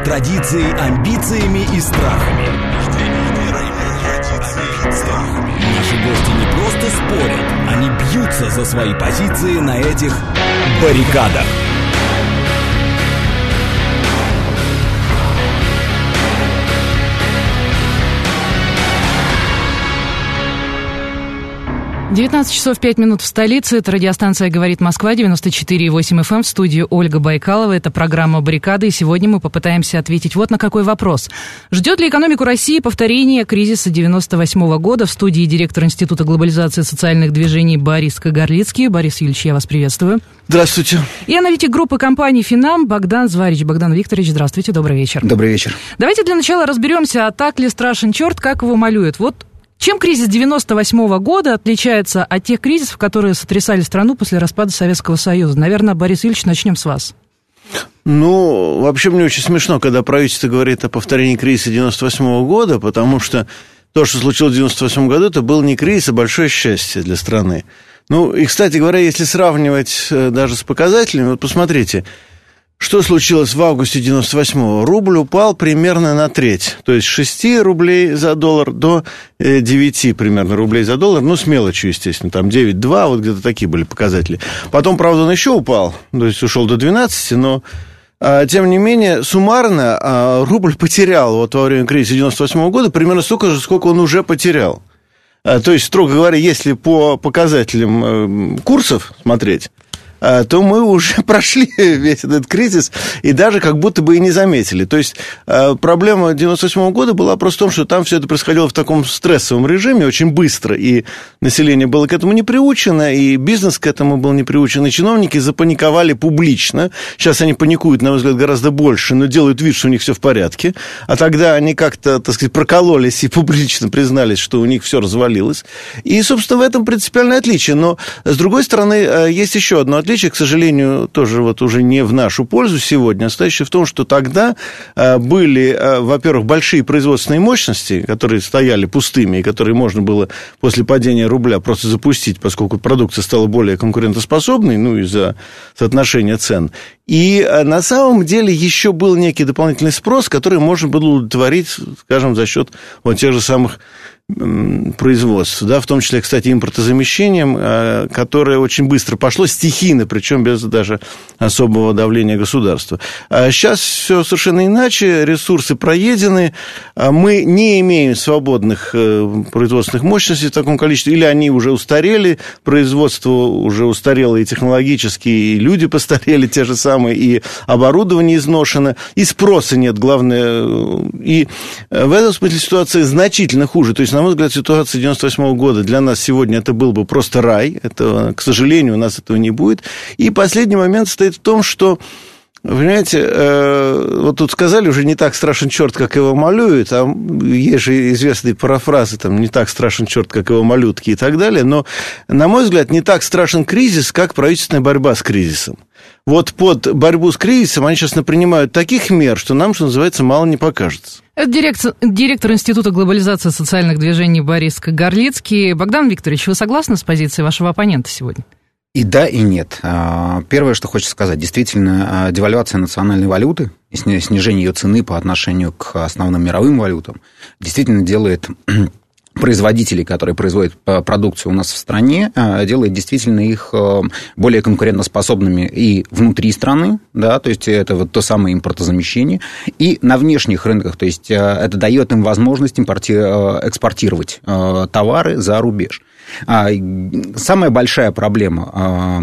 традицией, амбициями и страхами. Наши гости не просто спорят, они бьются за свои позиции на этих баррикадах. Девятнадцать часов 5 минут в столице. Это радиостанция «Говорит Москва», 94,8 FM. В студии Ольга Байкалова. Это программа «Баррикады». И сегодня мы попытаемся ответить вот на какой вопрос. Ждет ли экономику России повторение кризиса 98 года? В студии директор Института глобализации социальных движений Борис Кагарлицкий. Борис Юрьевич, я вас приветствую. Здравствуйте. И аналитик группы компании «Финам» Богдан Зварич. Богдан Викторович, здравствуйте, добрый вечер. Добрый вечер. Давайте для начала разберемся, а так ли страшен черт, как его малюют. Вот чем кризис 98 года отличается от тех кризисов, которые сотрясали страну после распада Советского Союза? Наверное, Борис Ильич, начнем с вас. Ну, вообще мне очень смешно, когда правительство говорит о повторении кризиса 98 года, потому что то, что случилось в 98 году, это был не кризис, а большое счастье для страны. Ну, и, кстати говоря, если сравнивать даже с показателями, вот посмотрите, что случилось в августе 98-го? Рубль упал примерно на треть. То есть с 6 рублей за доллар до 9 примерно рублей за доллар. Ну, с мелочью, естественно. Там 9,2, вот где-то такие были показатели. Потом, правда, он еще упал. То есть ушел до 12, но тем не менее, суммарно рубль потерял вот во время кризиса 98 года примерно столько же, сколько он уже потерял. То есть, строго говоря, если по показателям курсов смотреть, то мы уже прошли весь этот кризис и даже как будто бы и не заметили. То есть проблема 98 года была просто в том, что там все это происходило в таком стрессовом режиме очень быстро, и население было к этому не приучено, и бизнес к этому был не приучен, и чиновники запаниковали публично. Сейчас они паникуют, на мой взгляд, гораздо больше, но делают вид, что у них все в порядке. А тогда они как-то, так сказать, прокололись и публично признались, что у них все развалилось. И, собственно, в этом принципиальное отличие. Но, с другой стороны, есть еще одно отличие, к сожалению, тоже вот уже не в нашу пользу сегодня, стоящее в том, что тогда были, во-первых, большие производственные мощности, которые стояли пустыми и которые можно было после падения рубля просто запустить, поскольку продукция стала более конкурентоспособной, ну, из-за соотношения цен. И на самом деле еще был некий дополнительный спрос, который можно было удовлетворить, скажем, за счет вот тех же самых производств, да, в том числе, кстати, импортозамещением, которое очень быстро пошло, стихийно, причем без даже особого давления государства. А сейчас все совершенно иначе, ресурсы проедены, мы не имеем свободных производственных мощностей в таком количестве, или они уже устарели, производство уже устарело и технологически, и люди постарели те же самые, и оборудование изношено, и спроса нет, главное, и в этом смысле ситуация значительно хуже. То есть, на мой взгляд, ситуация 98 года для нас сегодня это был бы просто рай. Это, к сожалению, у нас этого не будет. И последний момент стоит в том, что, понимаете, вот тут сказали, уже не так страшен черт, как его малюют, а есть же известные парафразы, там, не так страшен черт, как его малютки и так далее, но, на мой взгляд, не так страшен кризис, как правительственная борьба с кризисом. Вот под борьбу с кризисом они сейчас принимают таких мер, что нам, что называется, мало не покажется. Это директор Института глобализации социальных движений Борис Кагарлицкий. Богдан Викторович, вы согласны с позицией вашего оппонента сегодня? И да, и нет. Первое, что хочется сказать, действительно, девальвация национальной валюты, снижение ее цены по отношению к основным мировым валютам, действительно делает производителей, которые производят продукцию у нас в стране, делает действительно их более конкурентоспособными и внутри страны, да, то есть это вот то самое импортозамещение, и на внешних рынках, то есть это дает им возможность экспортировать товары за рубеж. Самая большая проблема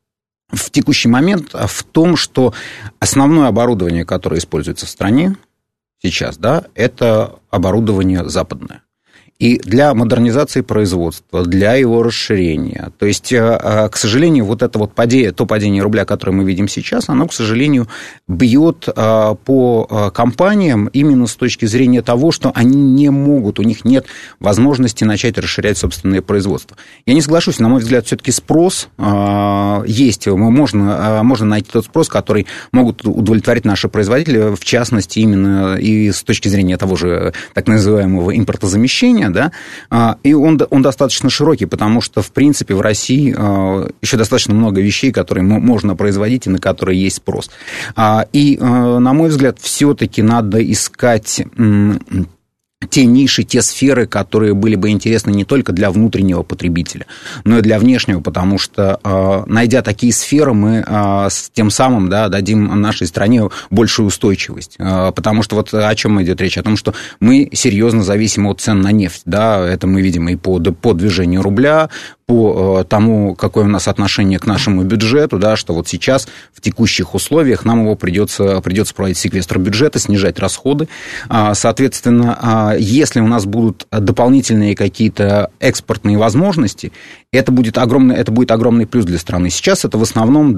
в текущий момент в том, что основное оборудование, которое используется в стране сейчас, да, это оборудование западное. И для модернизации производства, для его расширения. То есть, к сожалению, вот это вот то падение рубля, которое мы видим сейчас, оно, к сожалению, бьет по компаниям именно с точки зрения того, что они не могут, у них нет возможности начать расширять собственное производство. Я не соглашусь, на мой взгляд, все-таки спрос есть. Можно найти тот спрос, который могут удовлетворить наши производители, в частности, именно и с точки зрения того же так называемого импортозамещения, да, и он достаточно широкий, потому что, в принципе, в России еще достаточно много вещей, которые можно производить и на которые есть спрос. И, на мой взгляд, все-таки надо искать те ниши, те сферы, которые были бы интересны не только для внутреннего потребителя, но и для внешнего, потому что, найдя такие сферы, мы тем самым, да, дадим нашей стране большую устойчивость. Потому что вот о чем идет речь? О том, что мы серьезно зависим от цен на нефть. Да? Это мы видим и по движению рубля, по тому, какое у нас отношение к нашему бюджету, да, что вот сейчас в текущих условиях нам его придется проводить секвестр бюджета, снижать расходы. Соответственно, если у нас будут дополнительные какие-то экспортные возможности, это будет огромный плюс для страны. Сейчас это в основном,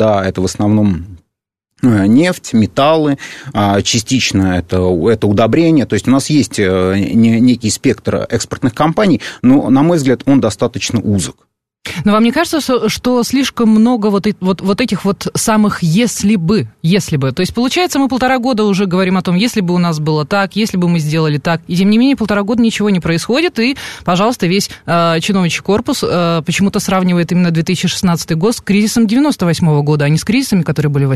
нефть, металлы, частично это удобрения. То есть у нас есть некий спектр экспортных компаний, но, на мой взгляд, он достаточно узок. Но вам не кажется, что слишком много вот этих вот самых «если бы»? То есть, получается, мы 1,5 года уже говорим о том, если бы у нас было так, если бы мы сделали так, и тем не менее 1,5 года ничего не происходит, и, пожалуйста, весь чиновничий корпус почему-то сравнивает именно 2016 год с кризисом 98 года, а не с кризисами, которые были в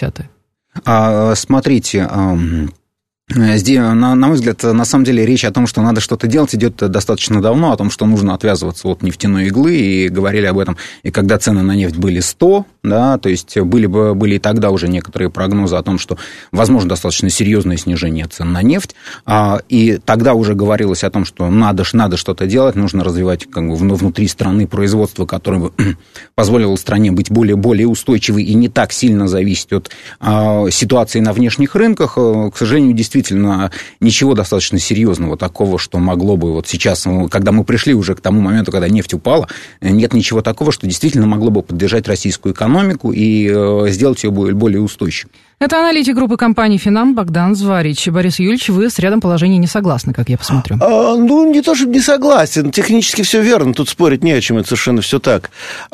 80-е. Смотрите... Здесь, на мой взгляд, на самом деле речь о том, что надо что-то делать, идет достаточно давно, о том, что нужно отвязываться от нефтяной иглы, и говорили об этом, и когда цены на нефть были 100, да, то есть были и тогда уже некоторые прогнозы о том, что возможно достаточно серьезное снижение цен на нефть, и тогда уже говорилось о том, что надо что-то делать, нужно развивать как бы внутри страны производство, которое бы позволило стране быть более устойчивой и не так сильно зависеть от ситуации на внешних рынках. К сожалению, действительно, ничего достаточно серьезного такого, что могло бы вот сейчас, когда мы пришли уже к тому моменту, когда нефть упала, нет ничего такого, что действительно могло бы поддержать российскую экономику и сделать ее более устойчивой. Это аналитик группы компаний «Финам» Богдан Зварич. Борис Юрьевич, вы с рядом положений не согласны, как я посмотрю. Не то, чтобы не согласен. Технически все верно. Тут спорить не о чем, это совершенно все так.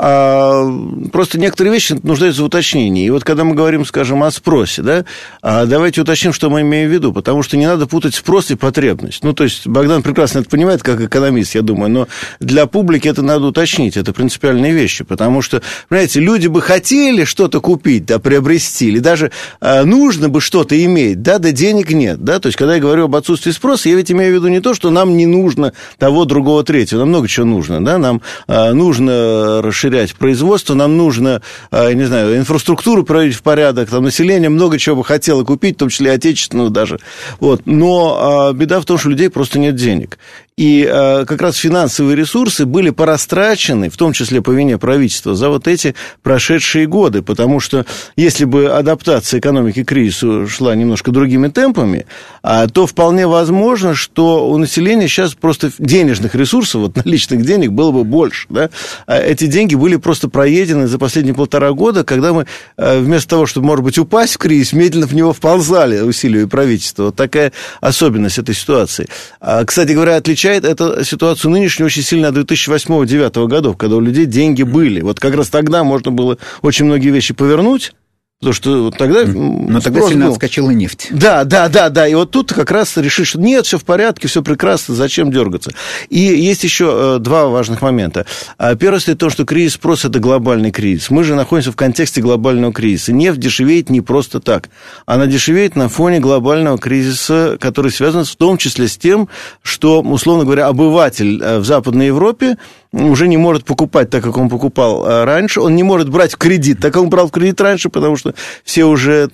Просто некоторые вещи нуждаются в уточнении. И вот когда мы говорим, скажем, о спросе, да, давайте уточним, что мы имеем в виду, потому что не надо путать спрос и потребность. То есть Богдан прекрасно это понимает, как экономист, я думаю, но для публики это надо уточнить. Это принципиальные вещи, потому что, понимаете, люди бы хотели что-то купить, да, приобрести, или даже нужно бы что-то иметь, да денег нет, да, то есть, когда я говорю об отсутствии спроса, я ведь имею в виду не то, что нам не нужно того, другого, третьего, нам много чего нужно, да, нам нужно расширять производство, нам нужно, не знаю, инфраструктуру приводить в порядок, там, население много чего бы хотело купить, в том числе и отечественную даже, вот, но беда в том, что у людей просто нет денег. И как раз финансовые ресурсы были порастрачены, в том числе по вине правительства, за вот эти прошедшие годы, потому что если бы адаптация экономики к кризису шла немножко другими темпами, то вполне возможно, что у населения сейчас просто денежных ресурсов, вот наличных денег было бы больше, да? Эти деньги были просто проедены за последние 1,5 года, когда мы вместо того, чтобы, может быть, упасть в кризис, медленно в него вползали усилиями правительства. Вот такая особенность этой ситуации. Кстати говоря, отличает эту ситуацию нынешнюю очень сильно от 2008-2009 годов, когда у людей деньги были. Вот как раз тогда можно было очень многие вещи повернуть, потому что тогда... Но тогда сильно отскочила нефть. Да. И вот тут как раз решили, что нет, все в порядке, все прекрасно, зачем дергаться. И есть еще 2 важных момента. Первое, это то, что кризис спроса – это глобальный кризис. Мы же находимся в контексте глобального кризиса. Нефть дешевеет не просто так. Она дешевеет на фоне глобального кризиса, который связан в том числе с тем, что, условно говоря, обыватель в Западной Европе уже не может покупать так, как он покупал раньше, он не может брать в кредит, так, как он брал в кредит раньше, потому что все уже,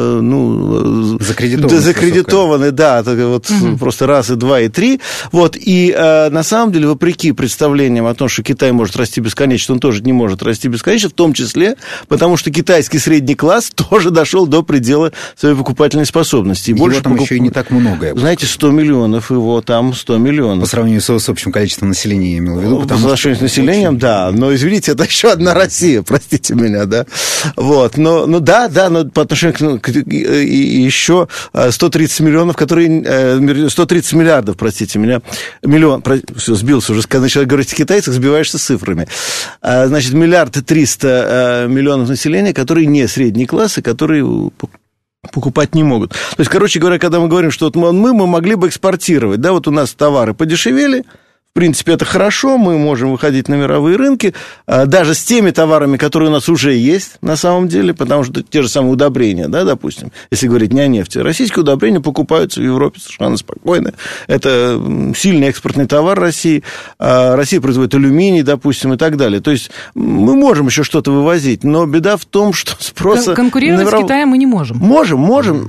закредитованы, да, вот просто раз, и два, и три, вот, и на самом деле, вопреки представлениям о том, что Китай может расти бесконечно, он тоже не может расти бесконечно, в том числе, потому что китайский средний класс тоже дошел до предела своей покупательной способности. Его там еще и не так много. Знаете, 100 миллионов, его там 100 миллионов. По сравнению с общим количеством населения, я имел в виду, потому по отношению с населением, очень... да, но, извините, это еще одна Россия, простите меня, да, вот, но по отношению к еще 130 миллионов, 130 миллиардов, простите меня, все, сбился уже, когда начал говорить о китайцах, сбиваешься с цифрами, значит, 1,3 миллиарда населения, которые не средний класс, и которые покупать не могут. То есть, короче говоря, когда мы говорим, что вот мы могли бы экспортировать, да, вот у нас товары подешевели, В принципе, это хорошо, мы можем выходить на мировые рынки, даже с теми товарами, которые у нас уже есть на самом деле, потому что те же самые удобрения, да, допустим, если говорить не о нефти. Российские удобрения покупаются в Европе совершенно спокойно. Это сильный экспортный товар России. Россия производит алюминий, допустим, и так далее. То есть мы можем еще что-то вывозить, но беда в том, что спроса... Конкурировать с Китаем мы не можем. Можем.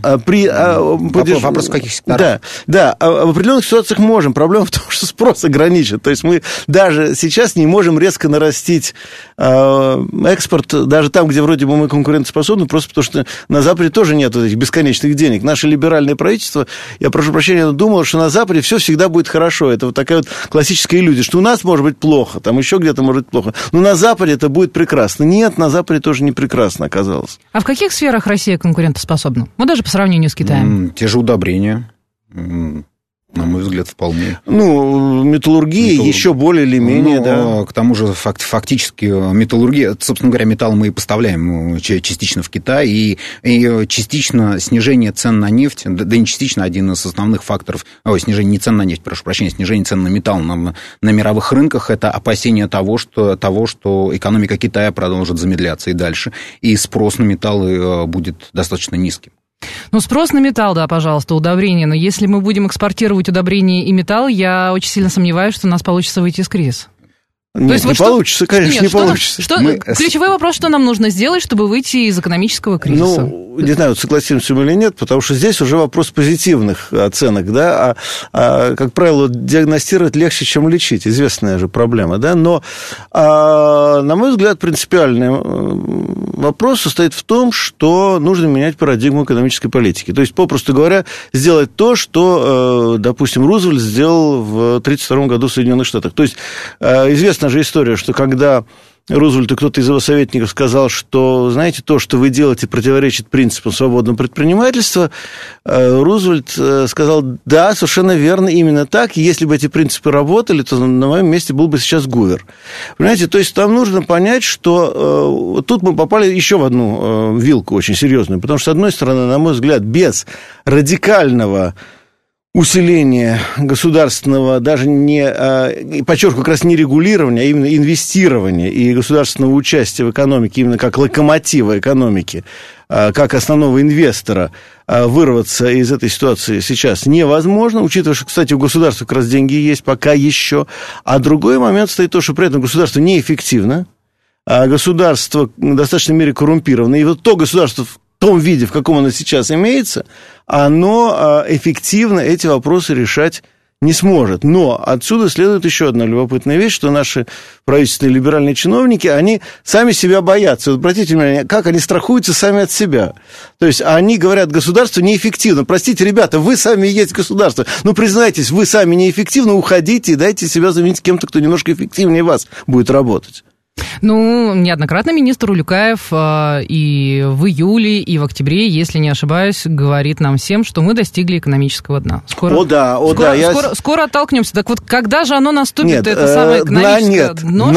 Вопрос в каких секторах? Да, в определенных ситуациях можем. Проблема в том, что спрос ограничен. То есть мы даже сейчас не можем резко нарастить экспорт, даже там, где вроде бы мы конкурентоспособны, просто потому что на Западе тоже нет этих бесконечных денег. Наше либеральное правительство, я прошу прощения, думало, что на Западе все всегда будет хорошо. Это вот такая вот классическая иллюзия, что у нас может быть плохо, там еще где-то может быть плохо, но на Западе это будет прекрасно. Нет, на Западе тоже не прекрасно оказалось. А в каких сферах Россия конкурентоспособна? Вот даже по сравнению с Китаем. Те же удобрения. На мой взгляд, вполне. Металлургия еще более или менее, да. К тому же, фактически, металлургия, собственно говоря, металл мы и поставляем частично в Китай, и частично снижение цен на нефть, да не частично, один из основных факторов, снижение не цен на нефть, прошу прощения, снижение цен на металл на мировых рынках, это опасение того, что экономика Китая продолжит замедляться и дальше, и спрос на металлы будет достаточно низким. Спрос на металл, да, пожалуйста, удобрения. Но если мы будем экспортировать удобрения и металл, я очень сильно сомневаюсь, что у нас получится выйти из кризиса. Нет, не получится, конечно, не получится. Ключевой вопрос, что нам нужно сделать, чтобы выйти из экономического кризиса? Не знаю, согласимся мы или нет, потому что здесь уже вопрос позитивных оценок, да, как правило, диагностировать легче, чем лечить, известная же проблема, да, но, на мой взгляд, принципиальный вопрос состоит в том, что нужно менять парадигму экономической политики, то есть, попросту говоря, сделать то, что, допустим, Рузвельт сделал в 1932 году в Соединенных Штатах, то есть, известна же история, что когда Рузвельту кто-то из его советников сказал, что, знаете, то, что вы делаете, противоречит принципам свободного предпринимательства, Рузвельт сказал, да, совершенно верно, именно так, и если бы эти принципы работали, то на моем месте был бы сейчас Гувер. Понимаете, то есть там нужно понять, что тут мы попали еще в одну вилку очень серьезную, потому что, с одной стороны, на мой взгляд, без радикального усиление государственного, даже не, подчеркиваю, как раз не регулирования, а именно инвестирования и государственного участия в экономике, именно как локомотива экономики, как основного инвестора, вырваться из этой ситуации сейчас невозможно, учитывая, что, кстати, у государства как раз деньги есть пока еще. А другой момент стоит то, что при этом государство неэффективно, а государство в достаточной мере коррумпировано. И вот то государство в том виде, в каком оно сейчас имеется, оно эффективно эти вопросы решать не сможет. Но отсюда следует еще одна любопытная вещь, что наши правительственные либеральные чиновники, они сами себя боятся. Вот обратите внимание, как они страхуются сами от себя. То есть они говорят, государство неэффективно. Простите, ребята, вы сами и есть государство. признайтесь, вы сами неэффективны, уходите и дайте себя заменить кем-то, кто немножко эффективнее вас будет работать. Неоднократно министр Улюкаев и в июле, и в октябре, если не ошибаюсь, говорит нам всем, что мы достигли экономического дна. Скоро оттолкнемся. Так вот, когда же оно наступит, это самое экономическое дно?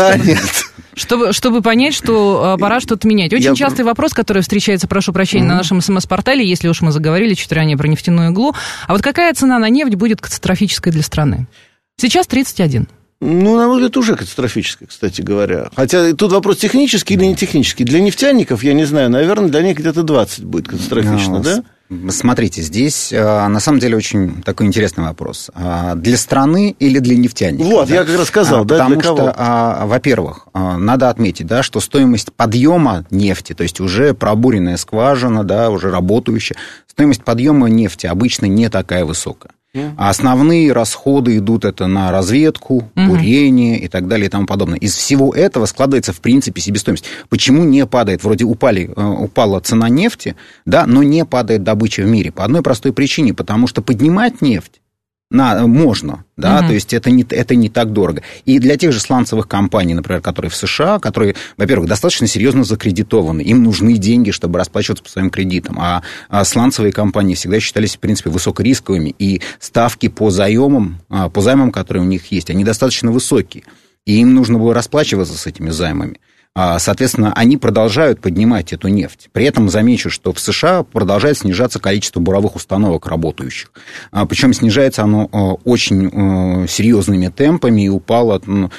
Чтобы понять, что пора что-то менять. Очень частый вопрос, который встречается, прошу прощения, на нашем СМС-портале, если уж мы заговорили чуть ранее про нефтяную иглу. А вот какая цена на нефть будет катастрофической для страны? Сейчас 31. На мой взгляд, уже катастрофическое, кстати говоря. Хотя тут вопрос технический или не технический. Для нефтяников, я не знаю, наверное, для них где-то 20 будет катастрофично, да? Смотрите, здесь на самом деле очень такой интересный вопрос. Для страны или для нефтяников? Вот, да? Я как раз сказал, да, для кого? Потому что, во-первых, надо отметить, да, что стоимость подъема нефти, то есть уже пробуренная скважина, да, уже работающая, стоимость подъема нефти обычно не такая высокая. А основные расходы идут это на разведку, бурение и так далее и тому подобное. Из всего этого складывается, в принципе, себестоимость. Почему не падает? Вроде упала цена нефти, да, но не падает добыча в мире. По одной простой причине. Потому что поднимать нефть можно, да, то есть это не так дорого. И для тех же сланцевых компаний, например, которые в США, которые, во-первых, достаточно серьезно закредитованы, им нужны деньги, чтобы расплачиваться по своим кредитам, а сланцевые компании всегда считались, в принципе, высокорисковыми, и ставки по займам, которые у них есть, они достаточно высокие, и им нужно было расплачиваться с этими займами. Соответственно, они продолжают поднимать эту нефть. При этом замечу, что в США продолжает снижаться количество буровых установок работающих. Причем снижается оно очень серьезными темпами и упало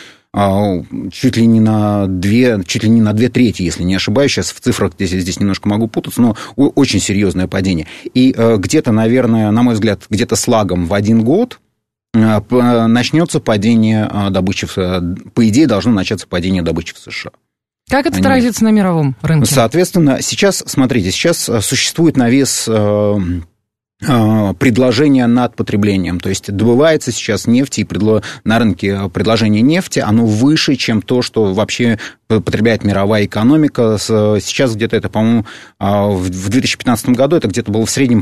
чуть ли не на 2/3, если не ошибаюсь. Сейчас в цифрах здесь немножко могу путаться, но очень серьезное падение. И где-то, наверное, на мой взгляд, где-то с лагом в 1 год начнется падение добычи, по идее, должно начаться падение добычи в США. Как это отразится на мировом рынке? Соответственно, сейчас существует навес предложения над потреблением. То есть добывается сейчас нефть, и на рынке предложение нефти, оно выше, чем то, что вообще потребляет мировая экономика. Сейчас где-то это, по-моему, в 2015 году это где-то было в среднем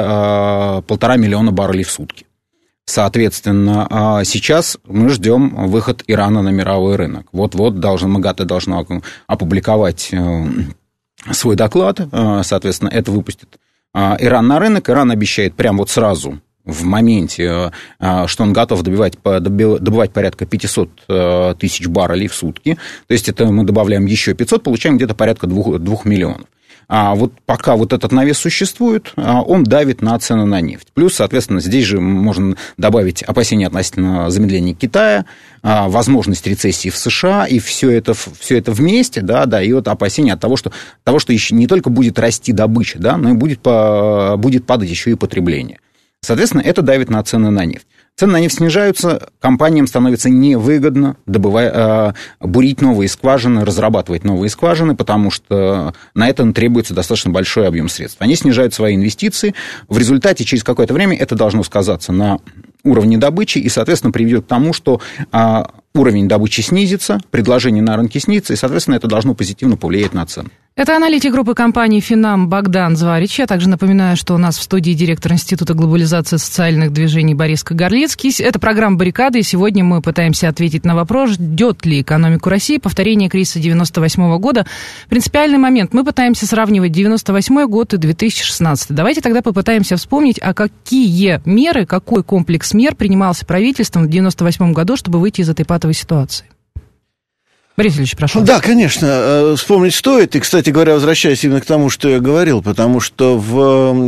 1,5 миллиона баррелей в сутки. Соответственно, сейчас мы ждем выход Ирана на мировой рынок. Вот-вот МАГАТЭ должна опубликовать свой доклад, соответственно, это выпустит Иран на рынок. Иран обещает прямо вот сразу, в моменте, что он готов добывать порядка 500 тысяч баррелей в сутки. То есть это мы добавляем еще 500, получаем где-то порядка 2 миллионов. А вот пока вот этот навес существует, он давит на цены на нефть. Плюс, соответственно, здесь же можно добавить опасения относительно замедления Китая, возможность рецессии в США, и все это вместе, да, и вот опасения от того, что еще не только будет расти добыча, да, но и будет падать еще и потребление. Соответственно, это давит на цены на нефть. Цены на нефть снижаются, компаниям становится невыгодно бурить новые скважины, разрабатывать новые скважины, потому что на это требуется достаточно большой объем средств. Они снижают свои инвестиции, в результате через какое-то время это должно сказаться на уровне добычи и, соответственно, приведет к тому, что уровень добычи снизится, предложение на рынке снизится, и, соответственно, это должно позитивно повлиять на цены. Это аналитик группы компании «Финам» Богдан Зварич. Я также напоминаю, что у нас в студии директор Института глобализации социальных движений Борис Кагарлицкий. Это программа «Баррикады», и сегодня мы пытаемся ответить на вопрос, ждет ли экономику России повторение кризиса 1998 года. Принципиальный момент. Мы пытаемся сравнивать 1998 год и 2016. Давайте тогда попытаемся вспомнить, какие меры, какой комплекс мер принимался правительством в 1998 году, чтобы выйти из этой патовой ситуации. Борис Ильич, прошу. Да, конечно, вспомнить стоит. И, кстати говоря, возвращаясь именно к тому, что я говорил, потому что в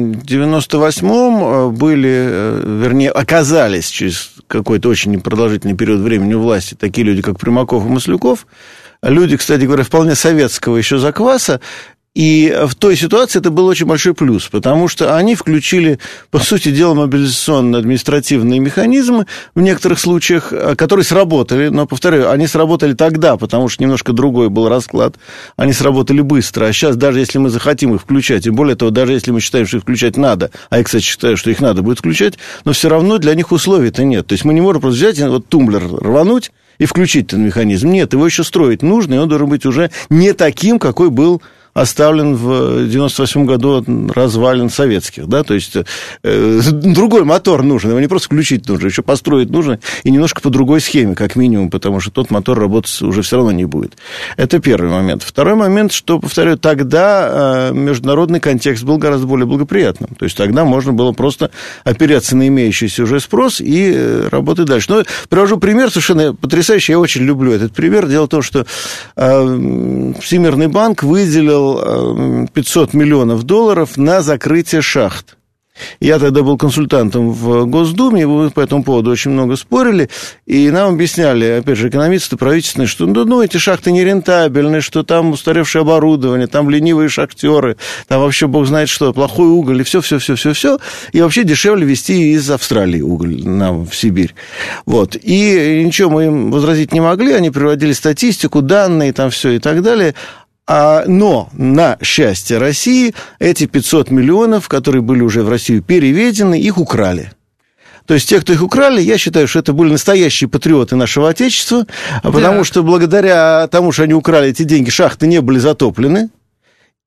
98-м оказались через какой-то очень непродолжительный период времени у власти такие люди, как Примаков и Маслюков. Люди, кстати говоря, вполне советского еще закваса. И в той ситуации это был очень большой плюс, потому что они включили, по сути дела, мобилизационно-административные механизмы в некоторых случаях, которые сработали. Но, повторяю, они сработали тогда, потому что немножко другой был расклад. Они сработали быстро. А сейчас, даже если мы захотим их включать, и более того, даже если мы считаем, что их включать надо, а я, кстати, считаю, что их надо будет включать, но все равно для них условий-то нет. То есть мы не можем просто взять и тумблер рвануть и включить этот механизм. Нет, его еще строить нужно, и он должен быть уже не таким, какой был оставлен в 1998 году от развалин советских, да, то есть другой мотор нужен, его не просто включить нужно, еще построить нужно, и немножко по другой схеме, как минимум, потому что тот мотор работать уже все равно не будет. Это первый момент. Второй момент, что, повторяю, тогда международный контекст был гораздо более благоприятным, то есть тогда можно было просто опереться на имеющийся уже спрос и работать дальше. Но привожу пример совершенно потрясающий, я очень люблю этот пример. Дело в том, что Всемирный банк выделил 500 миллионов долларов на закрытие шахт. Я тогда был консультантом в Госдуме, и мы по этому поводу очень много спорили, и нам объясняли, опять же, экономисты правительственные, что эти шахты нерентабельны, что там устаревшее оборудование, там ленивые шахтеры, там вообще бог знает что, плохой уголь, и все, и вообще дешевле везти из Австралии уголь нам в Сибирь. Вот. И ничего мы им возразить не могли, они приводили статистику, данные, там все и так далее. Но, на счастье России, эти 500 миллионов, которые были уже в Россию переведены, их украли. То есть те, кто их украли, я считаю, что это были настоящие патриоты нашего Отечества, потому что благодаря тому, что они украли эти деньги, шахты не были затоплены.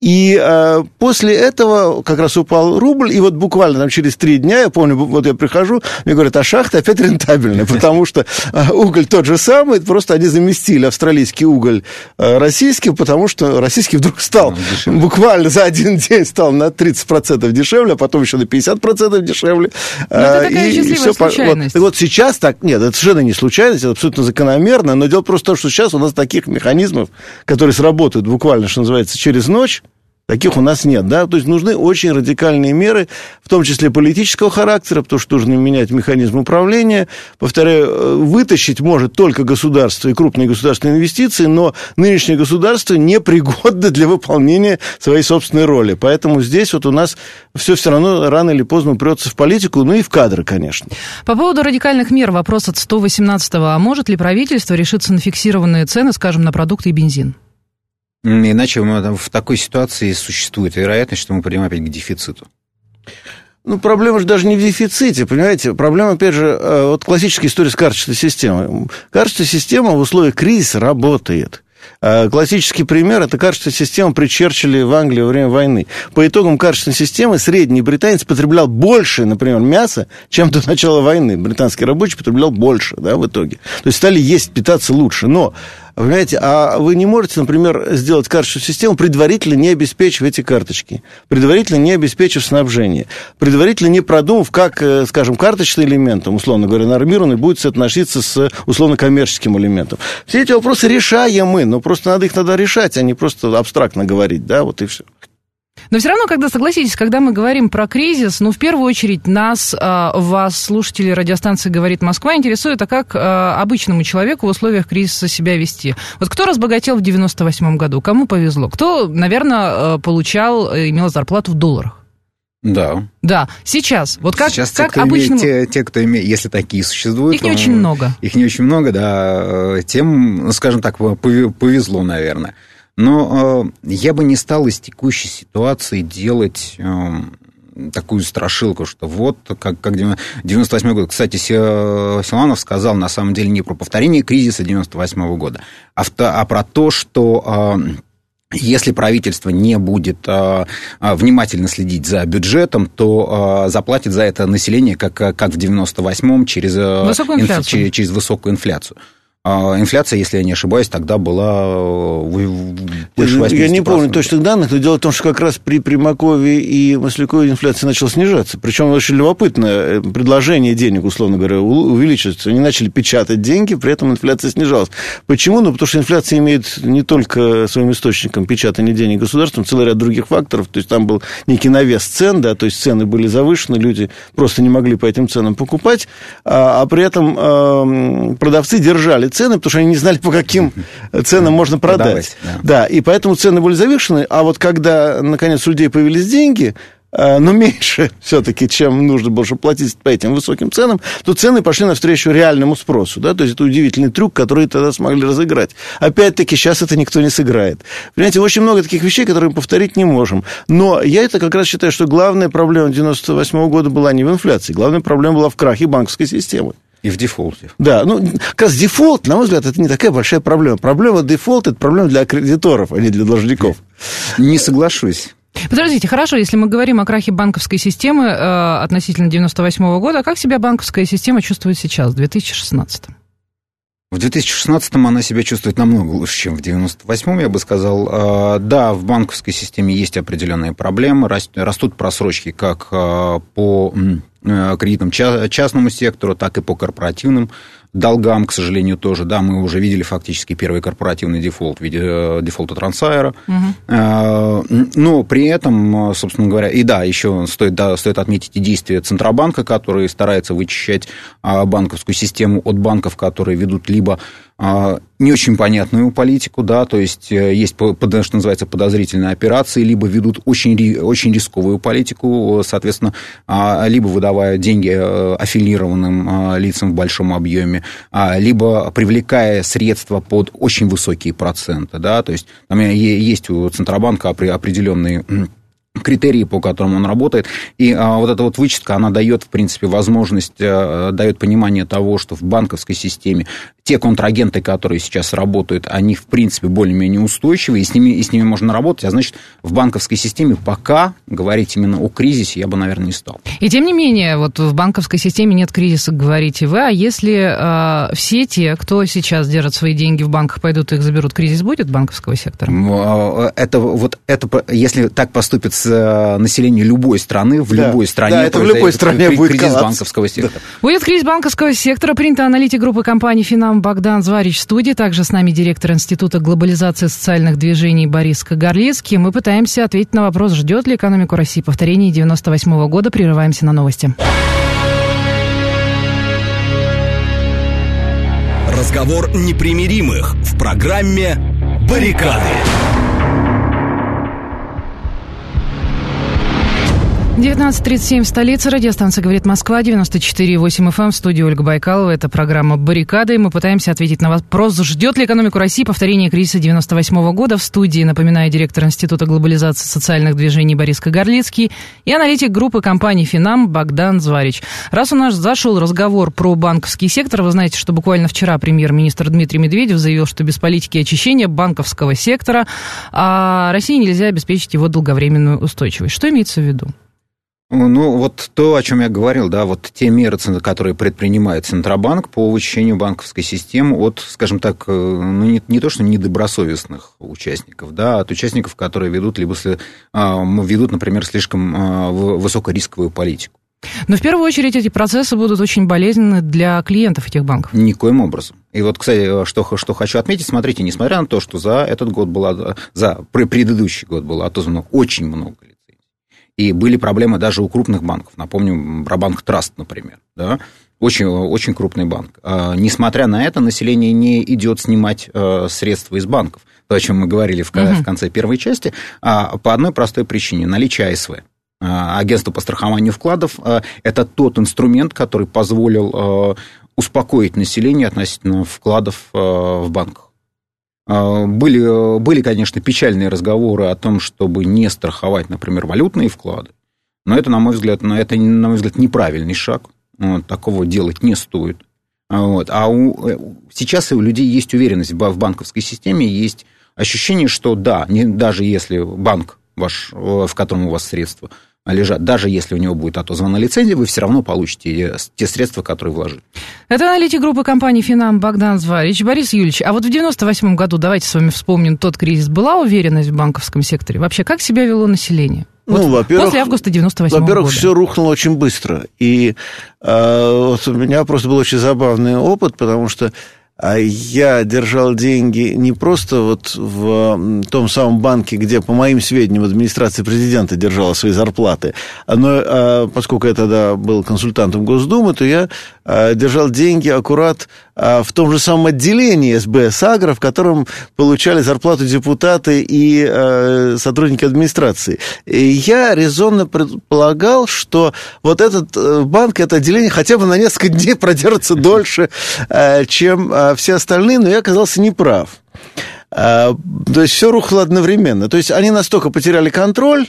И после этого как раз упал рубль, и вот буквально там через 3 дня, я помню, вот я прихожу, мне говорят, а шахта опять рентабельная, потому что уголь тот же самый, просто они заместили австралийский уголь российским, потому что российский вдруг стал буквально за один день стал на 30% дешевле, а потом еще на 50% дешевле. Но это такая счастливая случайность. Вот сейчас так, нет, это совершенно не случайность, это абсолютно закономерно, но дело просто в том, что сейчас у нас таких механизмов, которые сработают буквально, что называется, через ночь, таких у нас нет, да, то есть нужны очень радикальные меры, в том числе политического характера, потому что нужно менять механизм управления. Повторяю, вытащить может только государство и крупные государственные инвестиции, но нынешнее государство непригодно для выполнения своей собственной роли. Поэтому здесь вот у нас все равно рано или поздно упрется в политику, ну и в кадры, конечно. По поводу радикальных мер вопрос от 118-го. А может ли правительство решиться на фиксированные цены, скажем, на продукты и бензин? Иначе в такой ситуации существует вероятность, что мы придем опять к дефициту. Ну, проблема же даже не в дефиците, понимаете? Проблема, опять же, вот классическая история с карточной системой. Карточная система в условиях кризиса работает. Классический пример – это карточная система при Черчилле в Англии во время войны. По итогам карточной системы средний британец потреблял больше, например, мяса, чем до начала войны. Британский рабочий потреблял больше, да, в итоге. То есть стали есть, питаться лучше. Но, понимаете, а вы не можете, например, сделать карточную систему, предварительно не обеспечив эти карточки, предварительно не обеспечив снабжение, предварительно не продумав, как, скажем, карточный элемент, условно говоря, нормированный, будет соотноситься с условно-коммерческим элементом. Все эти вопросы решаемы, но просто надо их тогда решать, а не просто абстрактно говорить, да, вот и все. Но все равно, согласитесь, когда мы говорим про кризис, в первую очередь нас, вас, слушатели радиостанции «Говорит Москва», интересует, а как обычному человеку в условиях кризиса себя вести. Вот кто разбогател в 98 году, кому повезло? Кто, наверное, имел зарплату в долларах? Да. Да, сейчас. Вот как, сейчас как обычному... те, кто имеет, если такие существуют... Их не очень много. Их не очень много, да. Тем, скажем так, повезло, наверное. Но я бы не стал из текущей ситуации делать такую страшилку, что вот, как 98 год. Кстати, Силанов сказал, на самом деле, не про повторение кризиса 98 года, а про то, что... Если правительство не будет внимательно следить за бюджетом, то заплатит за это население, как в 98-м, через высокую инфляцию. Инфляция, если я не ошибаюсь, тогда была больше 80%. Я не помню точных данных, но дело в том, что как раз при Примакове и Маслякове инфляция начала снижаться. Причем очень любопытно, предложение денег, условно говоря, увеличивается. Они начали печатать деньги, при этом инфляция снижалась. Почему? Ну, потому что инфляция имеет не только своим источником печатания денег государством, целый ряд других факторов. То есть там был некий навес цен, да, то есть цены были завышены, люди просто не могли по этим ценам покупать, а при этом продавцы держали цены, потому что они не знали, по каким ценам можно продать. Да, и поэтому цены были завышены, а вот когда, наконец, у людей появились деньги, но меньше все-таки, чем нужно было, чтобы платить по этим высоким ценам, то цены пошли навстречу реальному спросу. Да? То есть это удивительный трюк, который тогда смогли разыграть. Опять-таки, сейчас это никто не сыграет. Понимаете, очень много таких вещей, которые мы повторить не можем. Но я это как раз считаю, что главная проблема 98 года была не в инфляции, главная проблема была в крахе банковской системы. И в дефолте. Да, как раз дефолт, на мой взгляд, это не такая большая проблема. Проблема дефолта – это проблема для кредиторов, а не для должников. Не соглашусь. Подождите, хорошо, если мы говорим о крахе банковской системы относительно 98 года, а как себя банковская система чувствует сейчас, в 2016? В 2016-м она себя чувствует намного лучше, чем в 98-м, я бы сказал. Да, в банковской системе есть определенные проблемы, растут просрочки как по кредитам частному сектору, так и по корпоративным долгам, к сожалению, тоже. Да, мы уже видели фактически первый корпоративный дефолт в виде дефолта Трансайра. Но при этом, собственно говоря, и да, еще стоит отметить и действия Центробанка, который старается вычищать банковскую систему от банков, которые ведут либо не очень понятную политику, да, то есть что называется, подозрительные операции, либо ведут очень рисковую политику, соответственно, либо выдавая деньги аффилированным лицам в большом объеме, либо привлекая средства под очень высокие проценты, да, то есть там есть у Центробанка определенные критерии, по которым он работает, и вот эта вот вычетка, она дает, в принципе, возможность, дает понимание того, что в банковской системе те контрагенты, которые сейчас работают, они, в принципе, более-менее устойчивые, и с ними можно работать. А значит, в банковской системе пока говорить именно о кризисе я бы, наверное, не стал. И тем не менее, вот в банковской системе нет кризиса, говорите вы. А если все те, кто сейчас держит свои деньги в банках, пойдут и их заберут, кризис будет банковского сектора? Если так поступит с населением любой страны, в любой стране, это в любой стране будет кризис банковского сектора. Будет кризис банковского сектора. Принято аналитик группы компаний «Финам» Богдан Зварич в студии. Также с нами директор Института глобализации социальных движений Борис Кагарлицкий. Мы пытаемся ответить на вопрос, ждет ли экономику России повторение 1998 года. Прерываемся на новости. Разговор непримиримых в программе «Баррикады». 19:37 в столице. Радиостанция «Говорит Москва», 94,8 FM. В студии Ольга Байкалова. Это программа «Баррикады». И мы пытаемся ответить на вопрос, ждет ли экономику России повторение кризиса 1998 года. В студии, напоминаю, директор Института глобализации социальных движений Борис Кагарлицкий и аналитик группы компаний «Финам» Богдан Зварич. Раз у нас зашел разговор про банковский сектор, вы знаете, что буквально вчера премьер-министр Дмитрий Медведев заявил, что без политики очищения банковского сектора России нельзя обеспечить его долговременную устойчивость. Что имеется в виду? Ну, вот то, о чем я говорил, да, вот те меры, которые предпринимает Центробанк по вычищению банковской системы от, скажем так, ну, не то, что недобросовестных участников, да, от участников, которые ведут, например, слишком высокорисковую политику. Но в первую очередь эти процессы будут очень болезненны для клиентов этих банков. Никоим образом. И вот, кстати, что хочу отметить, смотрите, несмотря на то, что за предыдущий год было отозвано очень много лицензий, и были проблемы даже у крупных банков. Напомню про банк Траст, например. Да? Очень, очень крупный банк. Несмотря на это, население не идет снимать средства из банков. То, о чем мы говорили в конце первой части, по одной простой причине. Наличие АСВ. Агентство по страхованию вкладов – это тот инструмент, который позволил успокоить население относительно вкладов в банках. Были, конечно, печальные разговоры о том, чтобы не страховать, например, валютные вклады, но это, на мой взгляд, неправильный шаг. Такого делать не стоит. Сейчас у людей есть уверенность в банковской системе, есть ощущение, что да, даже если банк ваш, в котором у вас средства лежат, даже если у него будет отозвана лицензия, вы все равно получите те средства, которые вложили. Это аналитик группы компании «Финам» Богдан Зварич. Борис Юрьевич, а вот в 1998 году, давайте с вами вспомним тот кризис, была уверенность в банковском секторе? Вообще, как себя вело население? После августа 1998 года. Во-первых, все рухнуло очень быстро. И вот у меня просто был очень забавный опыт, потому что я держал деньги не просто вот в том самом банке, где, по моим сведениям, администрация президента держала свои зарплаты, но поскольку я тогда был консультантом Госдумы, то я держал деньги аккурат в том же самом отделении СБС Агро, в котором получали зарплату депутаты и сотрудники администрации. И я резонно предполагал, что вот этот банк, это отделение хотя бы на несколько дней продержится дольше, чем все остальные, но я оказался неправ. То есть все рухло одновременно. То есть они настолько потеряли контроль,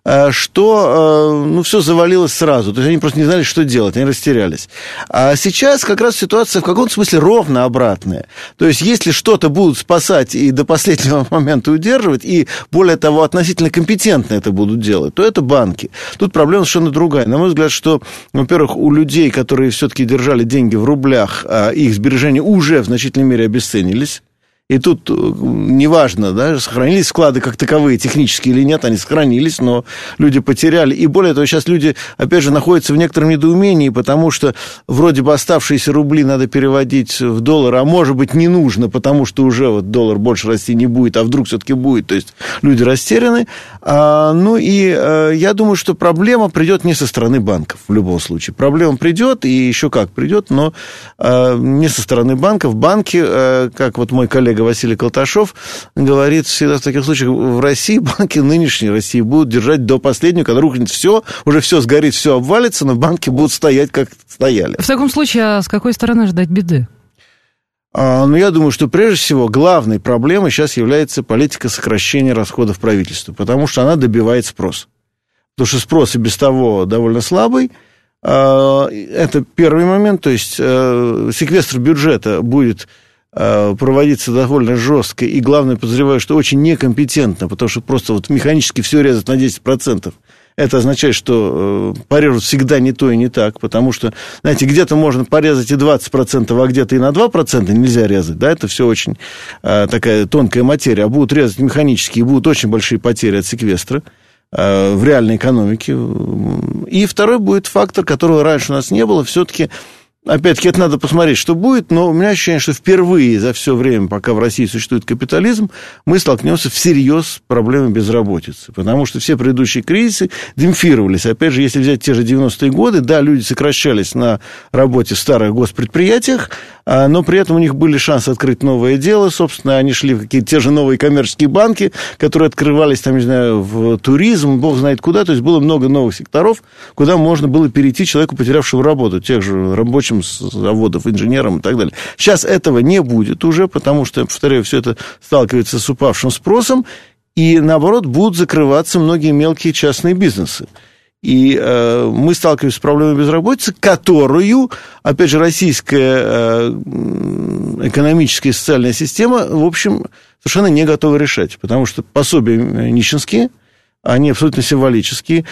что все завалилось сразу. То есть они просто не знали, что делать, они растерялись. А сейчас как раз ситуация в каком-то смысле ровно обратная. То есть если что-то будут спасать и до последнего момента удерживать, и более того, относительно компетентно это будут делать, то это банки. Тут проблема совершенно другая. На мой взгляд, что, во-первых, у людей, которые все-таки держали деньги в рублях, их сбережения уже в значительной мере обесценились. И тут неважно, да, сохранились вклады как таковые, технические или нет, они сохранились, но люди потеряли. И более того, сейчас люди, опять же, находятся в некотором недоумении, потому что вроде бы оставшиеся рубли надо переводить в доллары, а может быть не нужно, потому что уже вот доллар больше расти не будет, а вдруг все-таки будет. То есть люди растеряны. Я думаю, что проблема придет не со стороны банков в любом случае. Проблема придет, и еще как придет, но не со стороны банков. Банки, как вот мой коллега Василий Колташов говорит всегда в таких случаях, в России банки нынешней России будут держать до последнего, когда рухнет все, уже все сгорит, все обвалится, но банки будут стоять, как стояли. В таком случае, а с какой стороны ждать беды? Я думаю, что прежде всего главной проблемой сейчас является политика сокращения расходов правительства, потому что она добивает спрос. Потому что спрос и без того довольно слабый. Это первый момент, то есть секвестр бюджета будет проводиться довольно жестко, и, главное, подозреваю, что очень некомпетентно, потому что просто вот механически все резать на 10%. Это означает, что порежут всегда не то и не так, потому что, знаете, где-то можно порезать и 20%, а где-то и на 2% нельзя резать, да, это все очень такая тонкая материя, а будут резать механически, и будут очень большие потери от секвестра в реальной экономике. И второй будет фактор, которого раньше у нас не было, все-таки. Опять-таки, это надо посмотреть, что будет, но у меня ощущение, что впервые за все время, пока в России существует капитализм, мы столкнемся всерьез с проблемой безработицы, потому что все предыдущие кризисы демпфировались. Опять же, если взять те же 90-е годы, да, люди сокращались на работе в старых госпредприятиях, но при этом у них были шансы открыть новое дело, собственно, они шли в какие-то те же новые коммерческие банки, которые открывались, там, не знаю, в туризм, бог знает куда, то есть было много новых секторов, куда можно было перейти человеку, потерявшему работу, тех же рабочих заводов, инженерам и так далее. Сейчас этого не будет уже, потому что, повторяю, все это сталкивается с упавшим спросом, и, наоборот, будут закрываться многие мелкие частные бизнесы. И мы сталкиваемся с проблемой безработицы, которую, опять же, российская экономическая и социальная система, в общем, совершенно не готова решать, потому что пособия нищенские, они абсолютно символические.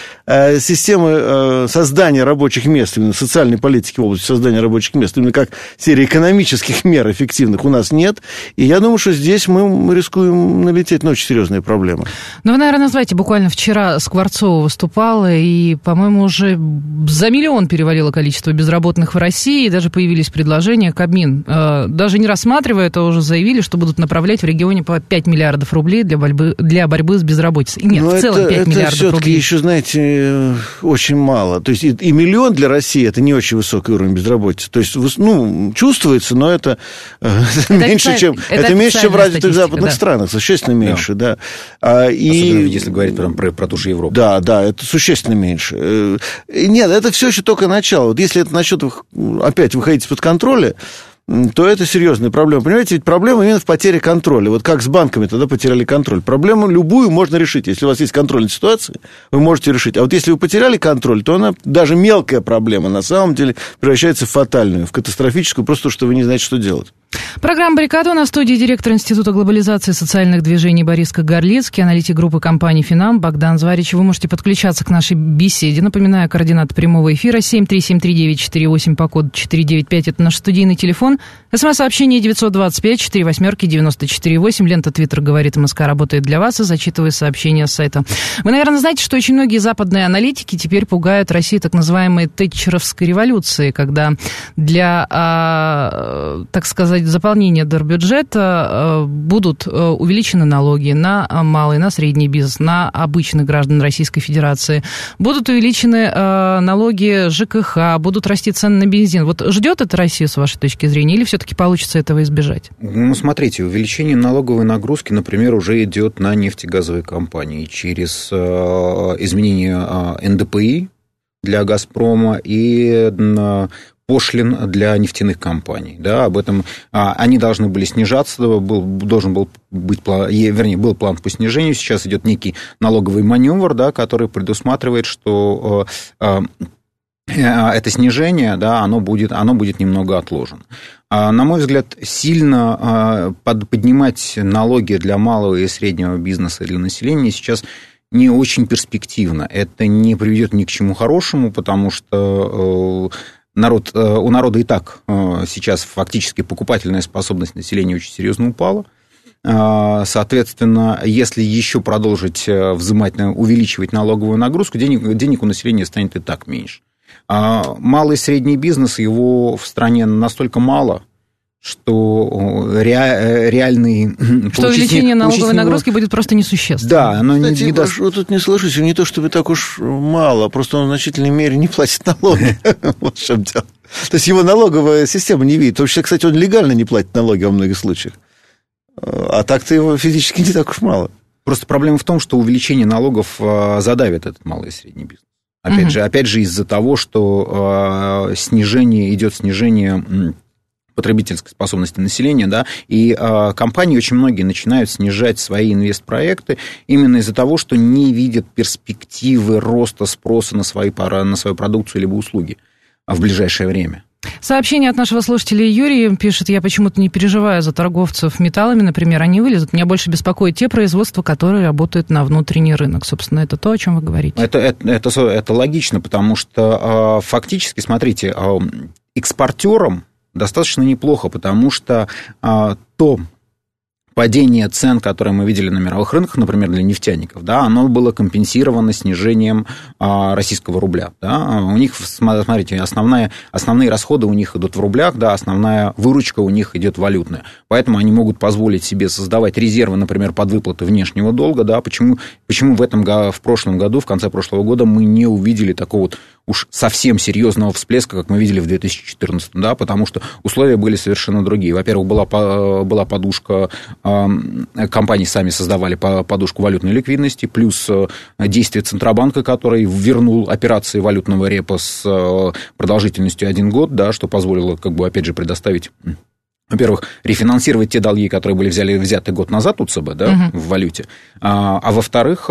Системы создания рабочих мест, именно социальной политики в области создания рабочих мест, именно как серия экономических мер эффективных у нас нет. И я думаю, что здесь мы рискуем налететь на очень серьезные проблемы. Ну, вы, наверное, знаете, буквально вчера Скворцова выступала, и, по-моему, уже за 1 миллион перевалило количество безработных в России, и даже появились предложения, Кабмин, даже не рассматривая это, уже заявили, что будут направлять в регионе по 5 миллиардов рублей для борьбы с безработицей. И нет, в целом 5 миллиардов все-таки рублей. еще, знаете, очень мало. То есть и 1 миллион для России это не очень высокий уровень безработицы. То есть, ну, чувствуется, но это меньше, чем в развитых западных странах, существенно меньше, да. Особенно если говорить про ту же Европу. Да, это существенно меньше. Нет, это все еще только начало. Вот если это начнет опять выходить из-под контроля, то это серьезная проблема. Понимаете, ведь проблема именно в потере контроля. Вот как с банками тогда потеряли контроль. Проблему любую можно решить. Если у вас есть контроль над ситуацией, вы можете решить. А вот если вы потеряли контроль, то она, даже мелкая проблема, на самом деле превращается в фатальную, в катастрофическую, просто потому что вы не знаете, что делать. Программа «Баррикада». У нас в студии директор Института глобализации и социальных движений Борис Кагарлицкий, аналитик группы компании «Финам» Богдан Зварич. Вы можете подключаться к нашей беседе. Напоминаю, координаты прямого эфира 7373948 по коду 495. Это наш студийный телефон. СМС-сообщение 925-48-94-8. Лента Твиттер говорит МСК работает для вас, и зачитываю сообщения с сайта. Вы, наверное, знаете, что очень многие западные аналитики теперь пугают Россию так называемой тэтчеровской революцией, когда для, так сказать, заполнения дорбюджета будут увеличены налоги на малый, на средний бизнес, на обычных граждан Российской Федерации. Будут увеличены налоги ЖКХ, будут расти цены на бензин. Вот ждет это Россию, с вашей точки зрения, или все-таки получится этого избежать? Ну, смотрите, увеличение налоговой нагрузки, например, уже идет на нефтегазовые компании через изменение НДПИ для «Газпрома» и пошлин для нефтяных компаний. Да, об этом они должны были снижаться, был план по снижению, сейчас идет некий налоговый маневр, да, который предусматривает, что это снижение, да, оно будет немного отложено. На мой взгляд, сильно поднимать налоги для малого и среднего бизнеса и для населения сейчас не очень перспективно. Это не приведет ни к чему хорошему, потому что у народа и так сейчас фактически покупательная способность населения очень серьезно упала. Соответственно, если еще продолжить увеличивать налоговую нагрузку, денег у населения станет и так меньше. Малый и средний бизнес, его в стране настолько мало, что реальный... Что увеличение налоговой нагрузки будет просто несущественно. Да, оно не даст... Вы тут не слышите, не то чтобы так уж мало, просто он в значительной мере не платит налоги. Вот в чем дело. То есть его налоговая система не видит. Вообще, кстати, он легально не платит налоги во многих случаях. А так-то его физически не так уж мало. Просто проблема в том, что увеличение налогов задавит этот малый и средний бизнес. Опять же, из-за того, что идет снижение потребительской способности населения, да, и компании очень многие начинают снижать свои инвестпроекты именно из-за того, что не видят перспективы роста спроса на свою продукцию либо услуги в ближайшее время. Сообщение от нашего слушателя Юрия пишет: я почему-то не переживаю за торговцев металлами, например, они вылезут. Меня больше беспокоит те производства, которые работают на внутренний рынок. Собственно, это то, о чем вы говорите. Это логично, потому что фактически, смотрите, экспортерам достаточно неплохо, потому что то падение цен, которое мы видели на мировых рынках, например, для нефтяников, да, оно было компенсировано снижением российского рубля. Да. У них, смотрите, основные расходы у них идут в рублях, да, основная выручка у них идет валютная. Поэтому они могут позволить себе создавать резервы, например, под выплаты внешнего долга. Да. Почему в прошлом году, в конце прошлого года, мы не увидели такого вот уж совсем серьезного всплеска, как мы видели в 2014, да, потому что условия были совершенно другие. Во-первых, была подушка, компании сами создавали подушку валютной ликвидности, плюс действие Центробанка, который вернул операции валютного репо с продолжительностью 1 год, да, что позволило, опять же, предоставить... Во-первых, рефинансировать те долги, которые были взяты год назад у ЦБ, да, в валюте, а во-вторых,